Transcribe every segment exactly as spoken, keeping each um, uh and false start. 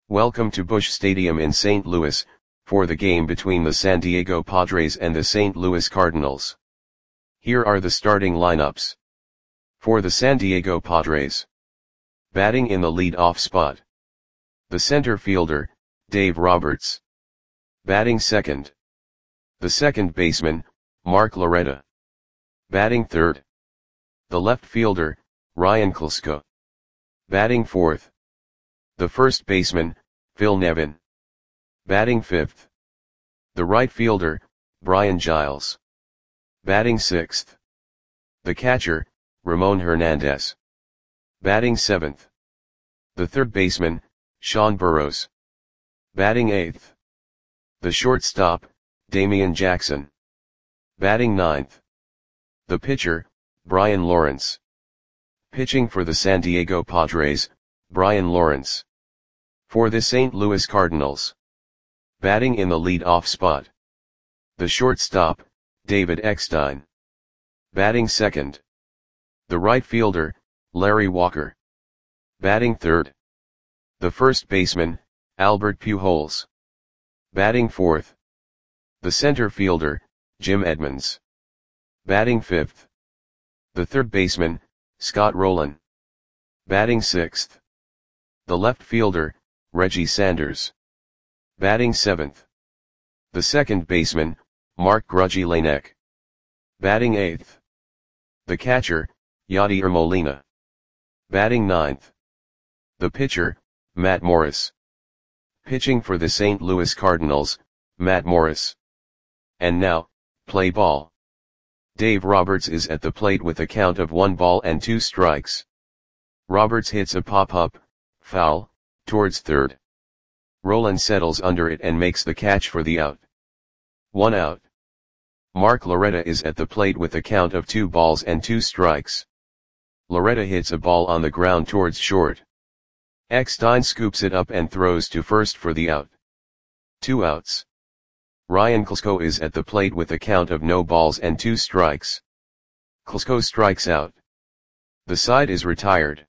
Welcome to Busch Stadium in Saint Louis, for the game between the San Diego Padres and the Saint Louis Cardinals. Here are the starting lineups. For the San Diego Padres. Batting in the lead-off spot. The center fielder, Dave Roberts. Batting second. The second baseman, Mark Loretta. Batting third. The left fielder, Ryan Klesko. Batting fourth. The first baseman, Phil Nevin. Batting fifth. The right fielder, Brian Giles. Batting sixth. The catcher, Ramon Hernandez. Batting seventh. The third baseman, Sean Burrows. Batting eighth. The shortstop, Damian Jackson. Batting ninth. The pitcher, Brian Lawrence. Pitching for the San Diego Padres, Brian Lawrence. For the Saint Louis Cardinals. Batting in the lead-off spot. The shortstop, David Eckstein. Batting second. The right fielder, Larry Walker. Batting third. The first baseman, Albert Pujols. Batting fourth. The center fielder, Jim Edmonds. Batting fifth. The third baseman, Scott Rolen. Batting sixth. The left fielder, Reggie Sanders. Batting seventh. The second baseman, Mark Grudzielanek. Batting eighth. The catcher, Yadier Molina. Batting ninth. The pitcher, Matt Morris. Pitching for the Saint Louis Cardinals, Matt Morris. And now, play ball. Dave Roberts is at the plate with a count of one ball and two strikes. Roberts hits a pop-up, foul, towards third. Rolen settles under it and makes the catch for the out. One out. Mark Loretta is at the plate with a count of two balls and two strikes. Loretta hits a ball on the ground towards short. Eckstein scoops it up and throws to first for the out. Two outs. Ryan Klesko is at the plate with a count of no balls and two strikes. Klesko strikes out. The side is retired.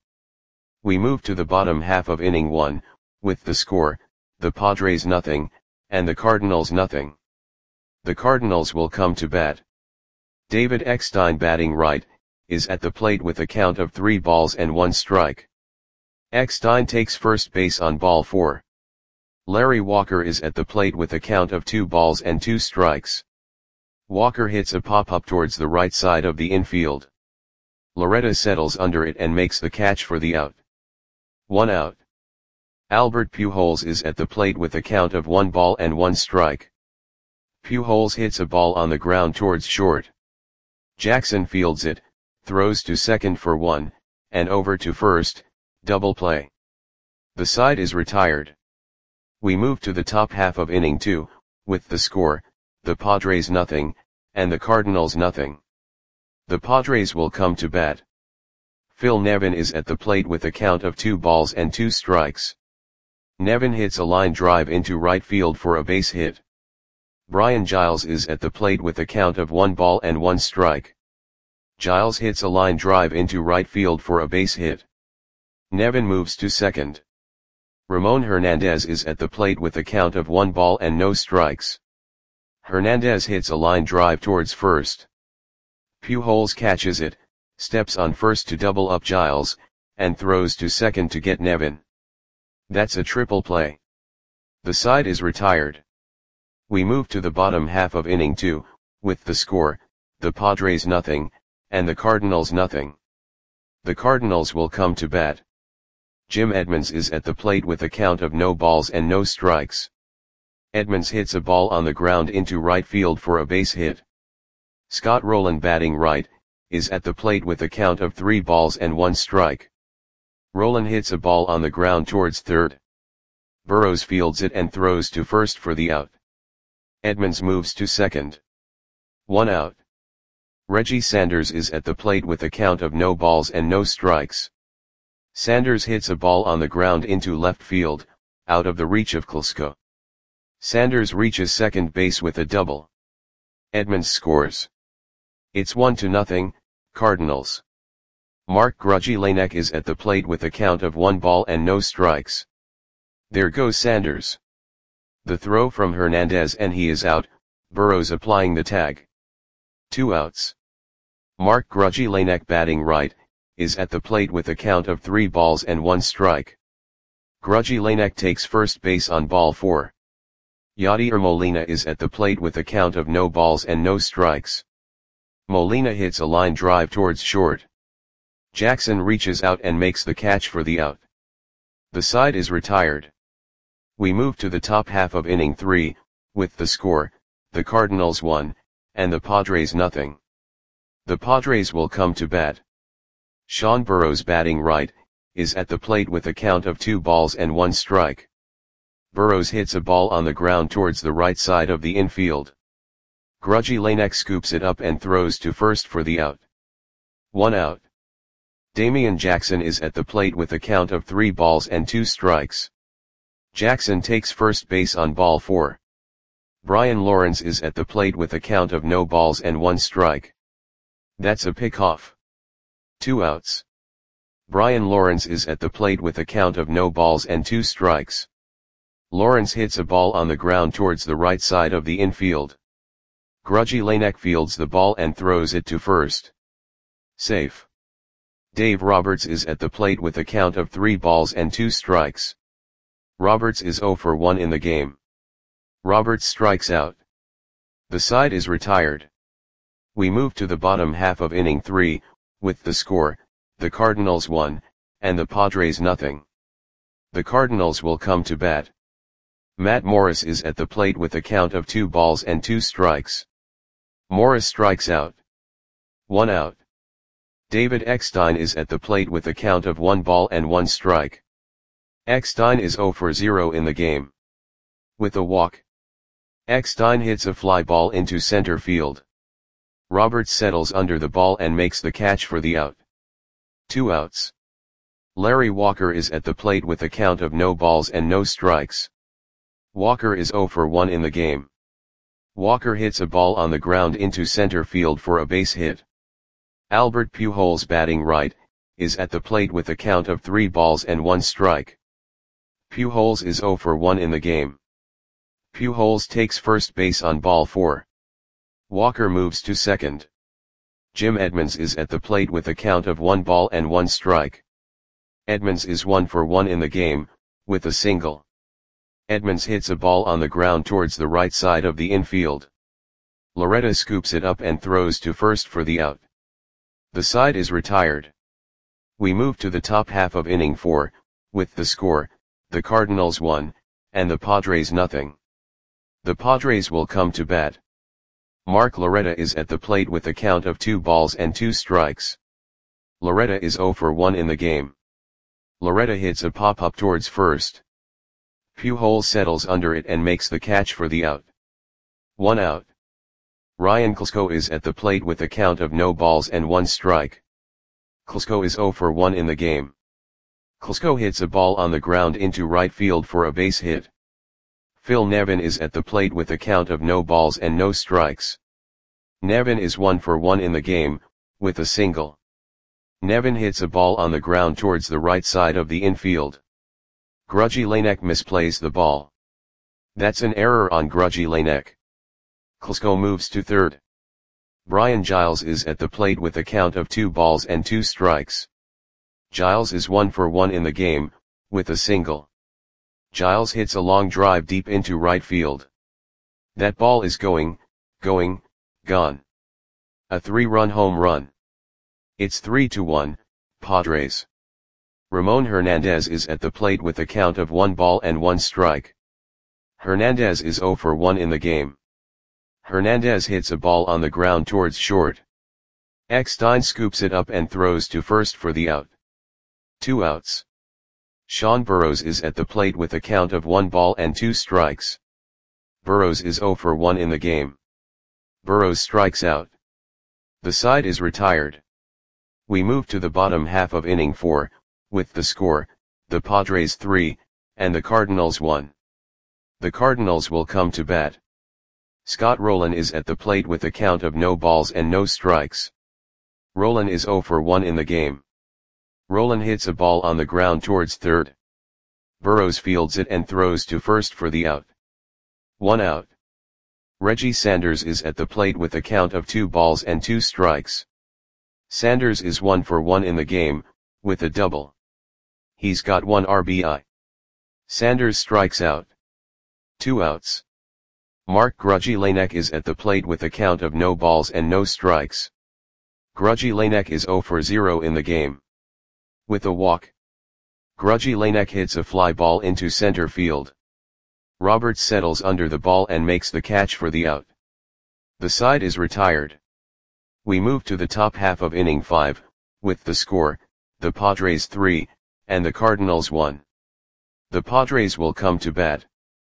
We move to the bottom half of inning one, with the score, the Padres nothing, and the Cardinals nothing. The Cardinals will come to bat. David Eckstein, batting right, is at the plate with a count of three balls and one strike. Eckstein takes first base on ball four. Larry Walker is at the plate with a count of two balls and two strikes. Walker hits a pop-up towards the right side of the infield. Loretta settles under it and makes the catch for the out. One out. Albert Pujols is at the plate with a count of one ball and one strike. Pujols hits a ball on the ground towards short. Jackson fields it, throws to second for one, and over to first, double play. The side is retired. We move to the top half of inning two, with the score, the Padres nothing, and the Cardinals nothing. The Padres will come to bat. Phil Nevin is at the plate with a count of two balls and two strikes. Nevin hits a line drive into right field for a base hit. Brian Giles is at the plate with a count of one ball and one strike. Giles hits a line drive into right field for a base hit. Nevin moves to second. Ramon Hernandez is at the plate with a count of one ball and no strikes. Hernandez hits a line drive towards first. Pujols catches it, steps on first to double up Giles, and throws to second to get Nevin. That's a triple play. The side is retired. We move to the bottom half of inning two, with the score, the Padres nothing, and the Cardinals nothing. The Cardinals will come to bat. Jim Edmonds is at the plate with a count of no balls and no strikes. Edmonds hits a ball on the ground into right field for a base hit. Scott Rolen, batting right, is at the plate with a count of three balls and one strike. Rolen hits a ball on the ground towards third. Burrows fields it and throws to first for the out. Edmonds moves to second. One out. Reggie Sanders is at the plate with a count of no balls and no strikes. Sanders hits a ball on the ground into left field, out of the reach of Klesko. Sanders reaches second base with a double. Edmonds scores. It's one to nothing, Cardinals. Mark Grudzielanek is at the plate with a count of one ball and no strikes. There goes Sanders. The throw from Hernandez and he is out, Burrows applying the tag. Two outs. Mark Grudzielanek batting right, is at the plate with a count of three balls and one strike. Grudzielanek takes first base on ball four. Yadier Molina is at the plate with a count of no balls and no strikes. Molina hits a line drive towards short. Jackson reaches out and makes the catch for the out. The side is retired. We move to the top half of inning three, with the score, the Cardinals one, and the Padres nothing. The Padres will come to bat. Sean Burrows batting right, is at the plate with a count of two balls and one strike. Burrows hits a ball on the ground towards the right side of the infield. Grudzielanek scoops it up and throws to first for the out. One out. Damian Jackson is at the plate with a count of three balls and two strikes. Jackson takes first base on ball four. Brian Lawrence is at the plate with a count of no balls and one strike. That's a pickoff. Two outs. Brian Lawrence is at the plate with a count of no balls and two strikes. Lawrence hits a ball on the ground towards the right side of the infield. Grudzielanek fields the ball and throws it to first. Safe. Dave Roberts is at the plate with a count of three balls and two strikes. Roberts is oh for one in the game. Roberts strikes out. The side is retired. We move to the bottom half of inning three, with the score, the Cardinals one, and the Padres nothing. The Cardinals will come to bat. Matt Morris is at the plate with a count of two balls and two strikes. Morris strikes out. One out. David Eckstein is at the plate with a count of one ball and one strike. Eckstein is oh for zero in the game. With a walk. Eckstein hits a fly ball into center field. Roberts settles under the ball and makes the catch for the out. Two outs. Larry Walker is at the plate with a count of no balls and no strikes. Walker is oh for one in the game. Walker hits a ball on the ground into center field for a base hit. Albert Pujols batting right, is at the plate with a count of three balls and one strike. Pujols is oh for one in the game. Pujols takes first base on ball four. Walker moves to second. Jim Edmonds is at the plate with a count of one ball and one strike. Edmonds is one for one in the game, with a single. Edmonds hits a ball on the ground towards the right side of the infield. Loretta scoops it up and throws to first for the out. The side is retired. We move to the top half of inning four, with the score, the Cardinals one, and the Padres nothing. The Padres will come to bat. Mark Loretta is at the plate with a count of two balls and two strikes. Loretta is oh for one in the game. Loretta hits a pop-up towards first. Pujols settles under it and makes the catch for the out. One out. Ryan Klesko is at the plate with a count of no balls and one strike. Klesko is oh for one in the game. Klesko hits a ball on the ground into right field for a base hit. Phil Nevin is at the plate with a count of no balls and no strikes. Nevin is one for one in the game, with a single. Nevin hits a ball on the ground towards the right side of the infield. Grudzielanek misplays the ball. That's an error on Grudzielanek. Klesko moves to third. Brian Giles is at the plate with a count of two balls and two strikes. Giles is one for one in the game, with a single. Giles hits a long drive deep into right field. That ball is going, going, gone. A three-run home run. It's three to one, Padres. Ramon Hernandez is at the plate with a count of one ball and one strike. Hernandez is oh for one in the game. Hernandez hits a ball on the ground towards short. Eckstein scoops it up and throws to first for the out. Two outs. Sean Burrows is at the plate with a count of one ball and two strikes. Burrows is oh for one in the game. Burrows strikes out. The side is retired. We move to the bottom half of inning four, with the score, the Padres three, and the Cardinals one. The Cardinals will come to bat. Scott Rolen is at the plate with a count of no balls and no strikes. Rolen is oh for one in the game. Rolen hits a ball on the ground towards third. Burrows fields it and throws to first for the out. One out. Reggie Sanders is at the plate with a count of two balls and two strikes. Sanders is one for one in the game, with a double. He's got one R B I. Sanders strikes out. Two outs. Mark Grudzielanek is at the plate with a count of no balls and no strikes. Grudzielanek is zero for zero in the game. With a walk. Grudzielanek hits a fly ball into center field. Roberts settles under the ball and makes the catch for the out. The side is retired. We move to the top half of inning five, with the score, the Padres three, and the Cardinals one. The Padres will come to bat.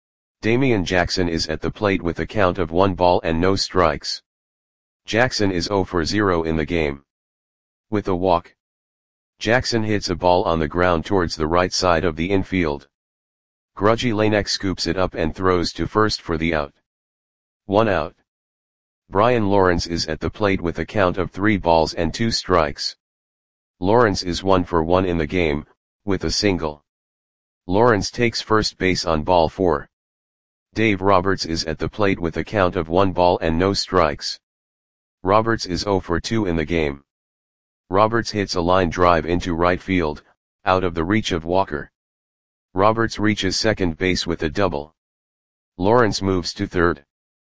Damian Jackson is at the plate with a count of one ball and no strikes. Jackson is zero for zero in the game. With a walk. Jackson hits a ball on the ground towards the right side of the infield. Grudzielanek scoops it up and throws to first for the out. One out. Brian Lawrence is at the plate with a count of three balls and two strikes. Lawrence is one for one in the game, with a single. Lawrence takes first base on ball four. Dave Roberts is at the plate with a count of one ball and no strikes. Roberts is zero for two in the game. Roberts hits a line drive into right field, out of the reach of Walker. Roberts reaches second base with a double. Lawrence moves to third.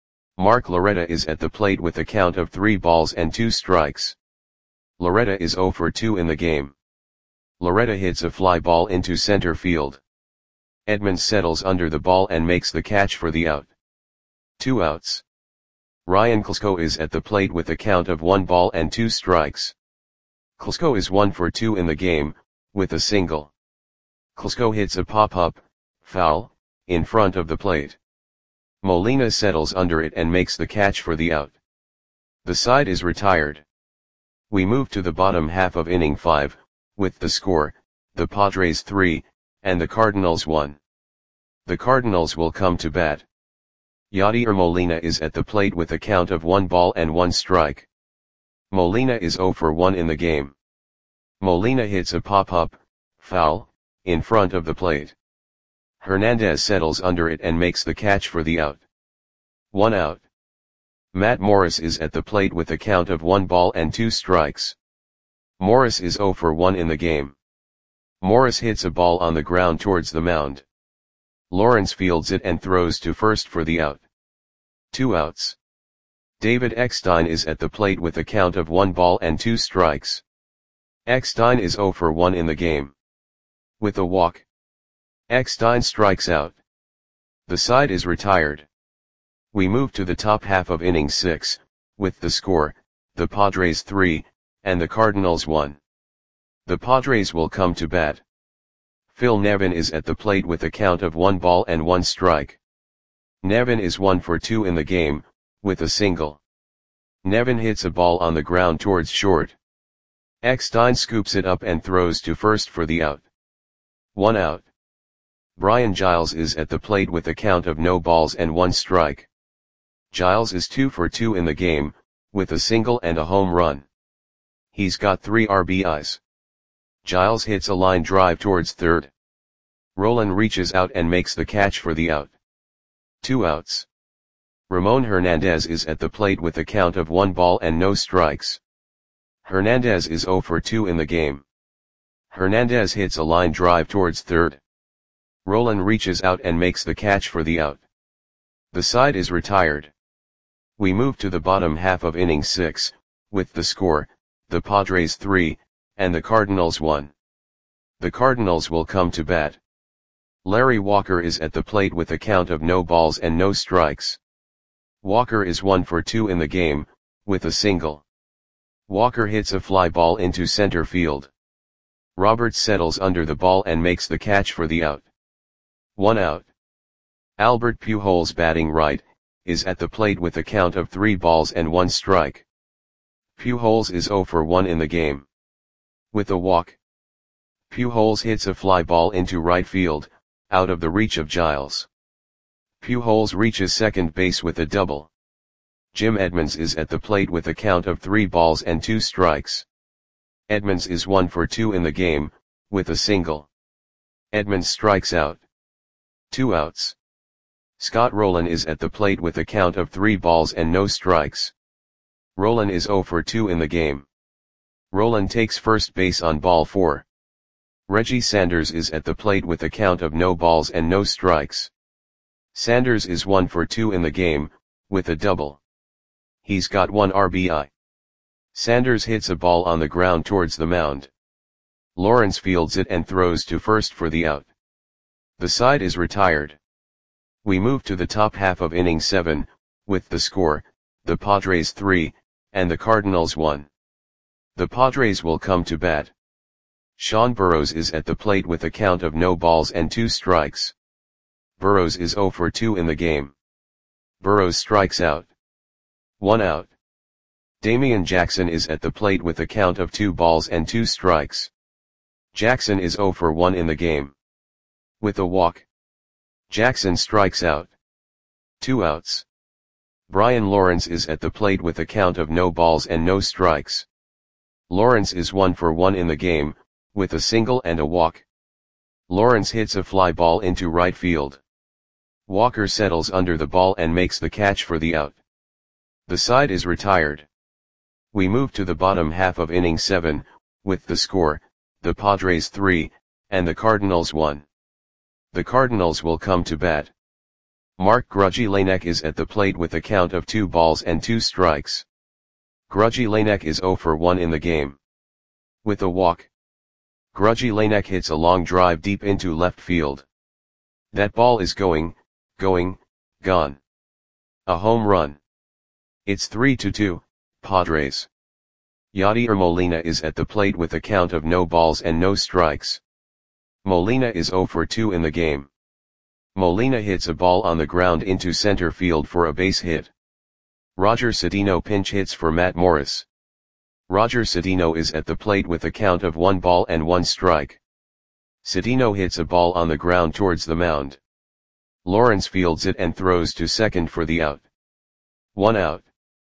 Mark Loretta is at the plate with a count of three balls and two strikes. Loretta is zero for two in the game. Loretta hits a fly ball into center field. Edmonds settles under the ball and makes the catch for the out. Two outs. Ryan Klesko is at the plate with a count of one ball and two strikes. Klesko is one for two in the game, with a single. Klesko hits a pop-up, foul, in front of the plate. Molina settles under it and makes the catch for the out. The side is retired. We move to the bottom half of inning five, with the score, the Padres three, and the Cardinals one. The Cardinals will come to bat. Yadier Molina is at the plate with a count of one ball and one strike. Molina is zero for one in the game. Molina hits a pop-up, foul, in front of the plate. Hernandez settles under it and makes the catch for the out. One out. Matt Morris is at the plate with a count of one ball and two strikes. Morris is zero for one in the game. Morris hits a ball on the ground towards the mound. Lawrence fields it and throws to first for the out. Two outs. David Eckstein is at the plate with a count of one ball and two strikes. Eckstein is zero for one in the game. With a walk. Eckstein strikes out. The side is retired. We move to the top half of inning six, with the score, the Padres three, and the Cardinals one. The Padres will come to bat. Phil Nevin is at the plate with a count of one ball and one strike. Nevin is one for two in the game, with a single. Nevin hits a ball on the ground towards short. Eckstein scoops it up and throws to first for the out. One out. Brian Giles is at the plate with a count of no balls and one strike. Giles is two for two in the game, with a single and a home run. He's got three R B Is. Giles hits a line drive towards third. Roland reaches out and makes the catch for the out. Two outs. Ramon Hernandez is at the plate with a count of one ball and no strikes. Hernandez is zero for two in the game. Hernandez hits a line drive towards third. Roland reaches out and makes the catch for the out. The side is retired. We move to the bottom half of inning six, with the score, the Padres three, and the Cardinals one. The Cardinals will come to bat. Larry Walker is at the plate with a count of no balls and no strikes. Walker is one for two in the game, with a single. Walker hits a fly ball into center field. Roberts settles under the ball and makes the catch for the out. One out. Albert Pujols, batting right, is at the plate with a count of three balls and one strike. Pujols is zero for one in the game. With a walk. Pujols hits a fly ball into right field, out of the reach of Giles. Pujols reaches second base with a double. Jim Edmonds is at the plate with a count of three balls and two strikes. Edmonds is one for two in the game, with a single. Edmonds strikes out. Two outs. Scott Rolen is at the plate with a count of three balls and no strikes. Rolen is oh for two in the game. Rolen takes first base on ball four. Reggie Sanders is at the plate with a count of no balls and no strikes. Sanders is one for two in the game, with a double. He's got one R B I. Sanders hits a ball on the ground towards the mound. Lawrence fields it and throws to first for the out. The side is retired. We move to the top half of inning seven, with the score, the Padres three, and the Cardinals one. The Padres will come to bat. Sean Burrows is at the plate with a count of no balls and two strikes. Burrows is oh for two in the game. Burrows strikes out. One out. Damian Jackson is at the plate with a count of two balls and two strikes. Jackson is oh for one in the game. With a walk. Jackson strikes out. Two outs. Brian Lawrence is at the plate with a count of no balls and no strikes. Lawrence is one for one in the game, with a single and a walk. Lawrence hits a fly ball into right field. Walker settles under the ball and makes the catch for the out. The side is retired. We move to the bottom half of inning seven, with the score, the Padres three, and the Cardinals one. The Cardinals will come to bat. Mark Grudzielanek is at the plate with a count of two balls and two strikes. Grudzielanek is oh for one in the game. With a walk. Grudzielanek hits a long drive deep into left field. That ball is going, going, gone. A home run. It's three to two, Padres. Yadier Molina is at the plate with a count of no balls and no strikes. Molina is oh for two in the game. Molina hits a ball on the ground into center field for a base hit. Roger Cedeno pinch hits for Matt Morris. Roger Cedeno is at the plate with a count of one ball and one strike. Cedeno hits a ball on the ground towards the mound. Lawrence fields it and throws to second for the out. One out.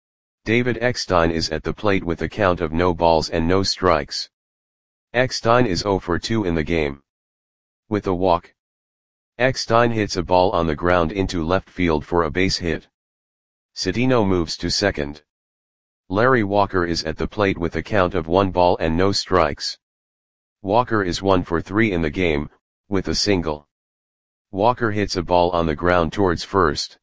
David Eckstein is at the plate with a count of no balls and no strikes. Eckstein is oh for two in the game. With a walk. Eckstein hits a ball on the ground into left field for a base hit. Cedeno moves to second. Larry Walker is at the plate with a count of one ball and no strikes. Walker is one for three in the game, with a single. Walker hits a ball on the ground towards first.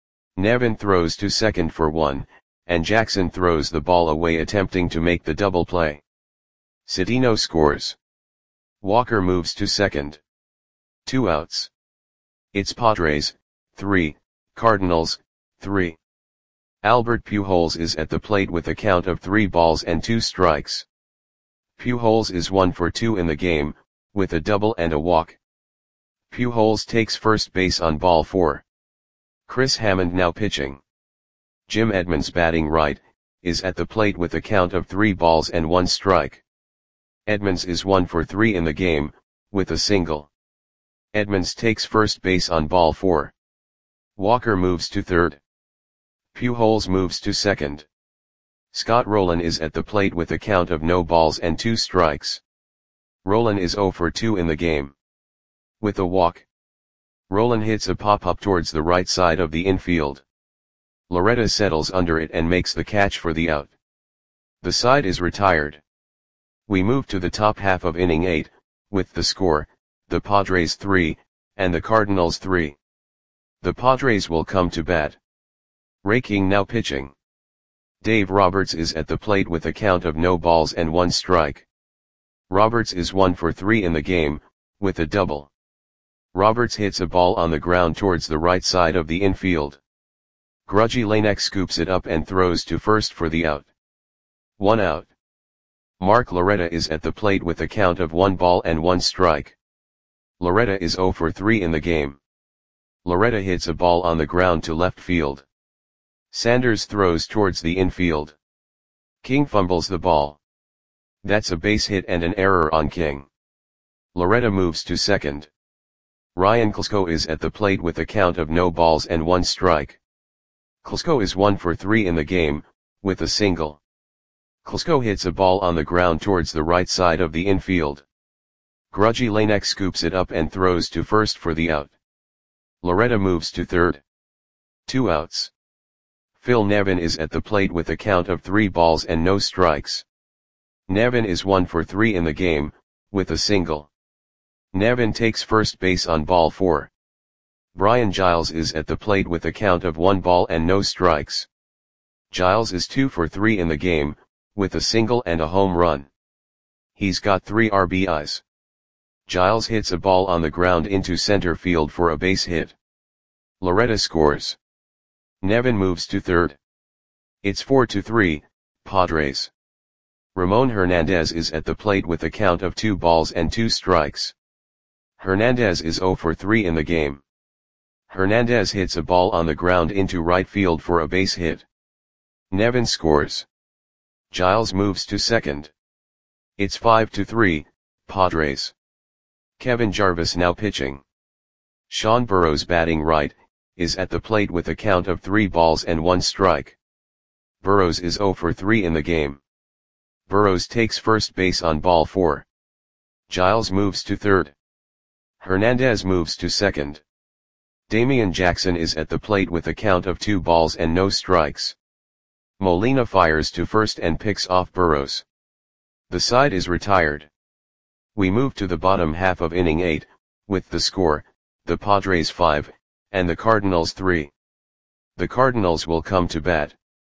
Nevin throws to second for one, and Jackson throws the ball away attempting to make the double play. Cedeno scores. Walker moves to second. Two outs. It's Padres, three, Cardinals, three. Albert Pujols is at the plate with a count of three balls and two strikes. Pujols is one for two in the game, with a double and a walk. Pujols takes first base on ball four. Chris Hammond now pitching. Jim Edmonds batting right, is at the plate with a count of three balls and one strike. Edmonds is one for three in the game, with a single. Edmonds takes first base on ball four. Walker moves to third. Pujols moves to second. Scott Rolen is at the plate with a count of no balls and two strikes. Rolen is oh for two in the game. With a walk. Rolen hits a pop-up towards the right side of the infield. Loretta settles under it and makes the catch for the out. The side is retired. We move to the top half of inning eight, with the score, the Padres three, and the Cardinals three. The Padres will come to bat. Ray King now pitching. Dave Roberts is at the plate with a count of no balls and one strike. Roberts is one for three in the game, with a double. Roberts hits a ball on the ground towards the right side of the infield. Grudzielanek scoops it up and throws to first for the out. One out. Mark Loretta is at the plate with a count of one ball and one strike. Loretta is oh for three in the game. Loretta hits a ball on the ground to left field. Sanders throws towards the infield. King fumbles the ball. That's a base hit and an error on King. Loretta moves to second. Ryan Klesko is at the plate with a count of no balls and one strike. Klesko is one for three in the game, with a single. Klesko hits a ball on the ground towards the right side of the infield. Grudgy Lanek scoops it up and throws to first for the out. Loretta moves to third. Two outs. Phil Nevin is at the plate with a count of three balls and no strikes. Nevin is one for three in the game, with a single. Nevin takes first base on ball four. Brian Giles is at the plate with a count of one ball and no strikes. Giles is two for three in the game, with a single and a home run. He's got three R B Is. Giles hits a ball on the ground into center field for a base hit. Loretta scores. Nevin moves to third. It's four to three, Padres. Ramon Hernandez is at the plate with a count of two balls and two strikes. Hernandez is zero for three in the game. Hernandez hits a ball on the ground into right field for a base hit. Nevin scores. Giles moves to second. It's five to three, Padres. Kevin Jarvis now pitching. Sean Burrows batting right, is at the plate with a count of three balls and one strike. Burrows is zero for three in the game. Burrows takes first base on ball four. Giles moves to third. Hernandez moves to second. Damian Jackson is at the plate with a count of two balls and no strikes. Molina fires to first and picks off Burrows. The side is retired. We move to the bottom half of inning eight, with the score, the Padres five, and the Cardinals three. The Cardinals will come to bat.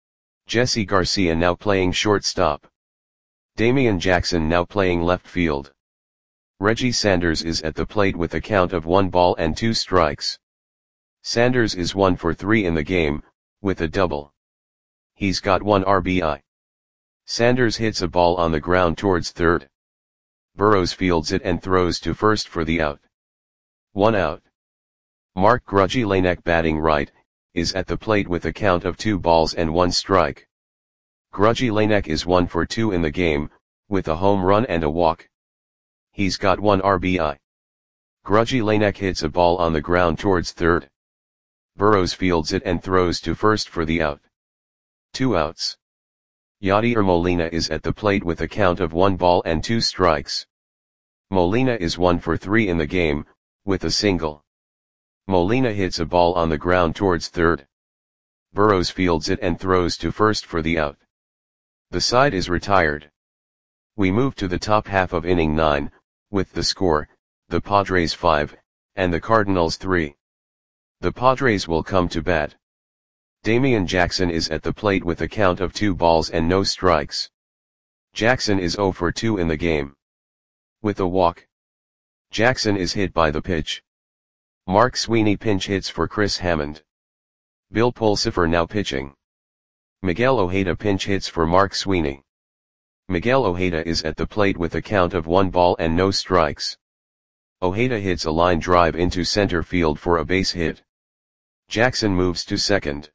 Jesse Garcia now playing shortstop. Damian Jackson now playing left field. Reggie Sanders is at the plate with a count of one ball and two strikes. Sanders is one for three in the game, with a double. He's got one R B I. Sanders hits a ball on the ground towards third. Burrows fields it and throws to first for the out. One out. Mark Grudgy Lanek batting right, is at the plate with a count of two balls and one strike. Grudgy Lanek is one for two in the game, with a home run and a walk. He's got one R B I. Grudgy Lanek hits a ball on the ground towards third. Burrows fields it and throws to first for the out. Two outs. Yadier Molina is at the plate with a count of one ball and two strikes. Molina is one for three in the game, with a single. Molina hits a ball on the ground towards third. Burrows fields it and throws to first for the out. The side is retired. We move to the top half of inning nine, with the score, the Padres five, and the Cardinals three. The Padres will come to bat. Damian Jackson is at the plate with a count of two balls and no strikes. Jackson is zero for two in the game. With a walk. Jackson is hit by the pitch. Mark Sweeney pinch hits for Chris Hammond. Bill Pulsipher now pitching. Miguel Ojeda pinch hits for Mark Sweeney. Miguel Ojeda is at the plate with a count of one ball and no strikes. Ojeda hits a line drive into center field for a base hit. Jackson moves to second.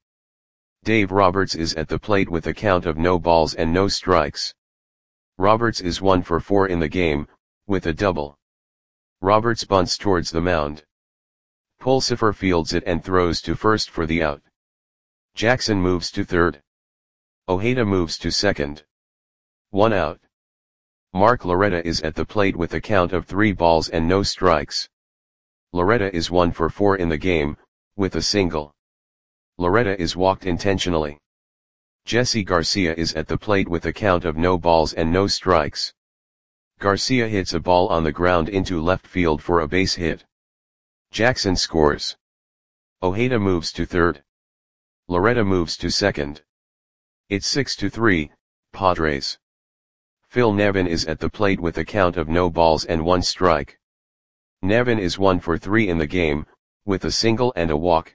Dave Roberts is at the plate with a count of no balls and no strikes. Roberts is one for four in the game, with a double. Roberts bunts towards the mound. Pulsipher fields it and throws to first for the out. Jackson moves to third. Ojeda moves to second. One out. Mark Loretta is at the plate with a count of three balls and no strikes. Loretta is one for four in the game, with a single. Loretta is walked intentionally. Jesse Garcia is at the plate with a count of no balls and no strikes. Garcia hits a ball on the ground into left field for a base hit. Jackson scores. Ojeda moves to third. Loretta moves to second. It's six to three, Padres. Phil Nevin is at the plate with a count of no balls and one strike. Nevin is one for three in the game, with a single and a walk.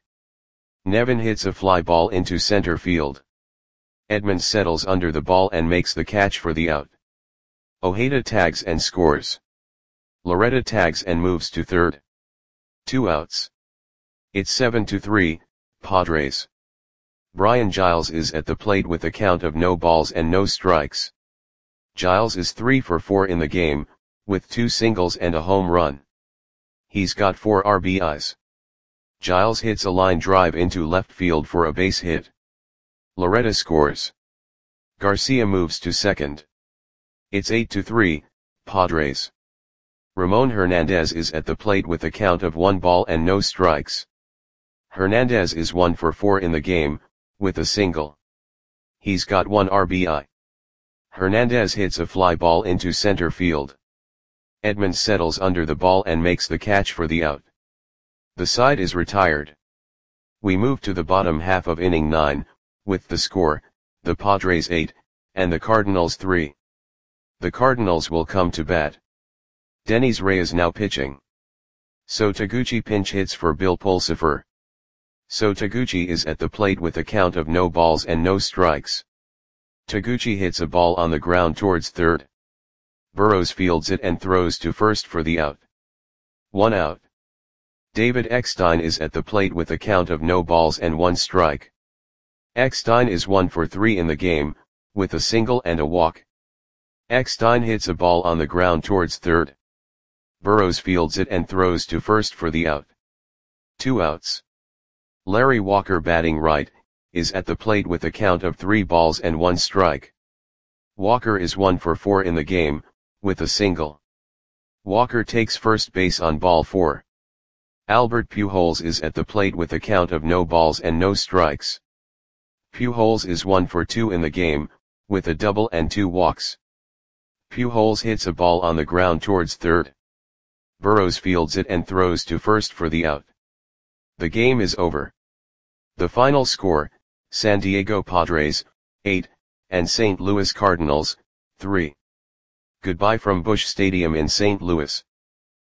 Nevin hits a fly ball into center field. Edmonds settles under the ball and makes the catch for the out. Ojeda tags and scores. Loretta tags and moves to third. Two outs. It's seven to three, Padres. Brian Giles is at the plate with a count of no balls and no strikes. Giles is three for four in the game, with two singles and a home run. He's got four R B Is. Giles hits a line drive into left field for a base hit. Loretta scores. Garcia moves to second. It's eight to three, Padres. Ramon Hernandez is at the plate with a count of one ball and no strikes. Hernandez is one for four in the game, with a single. He's got one R B I. Hernandez hits a fly ball into center field. Edmonds settles under the ball and makes the catch for the out. The side is retired. We move to the bottom half of inning nine, with the score, the Padres eight, and the Cardinals three. The Cardinals will come to bat. Dennis Reyes now pitching. So Taguchi pinch hits for Bill Pulsipher. So Taguchi is at the plate with a count of no balls and no strikes. Taguchi hits a ball on the ground towards third. Burrows fields it and throws to first for the out. One out. David Eckstein is at the plate with a count of no balls and one strike. Eckstein is one for three in the game, with a single and a walk. Eckstein hits a ball on the ground towards third. Burrows fields it and throws to first for the out. Two outs. Larry Walker batting right, is at the plate with a count of three balls and one strike. Walker is one for four in the game, with a single. Walker takes first base on ball four. Albert Pujols is at the plate with a count of no balls and no strikes. Pujols is one for two in the game, with a double and two walks. Pujols hits a ball on the ground towards third. Burrows fields it and throws to first for the out. The game is over. The final score, San Diego Padres, eight, and Saint Louis Cardinals, three. Goodbye from Busch Stadium in Saint Louis.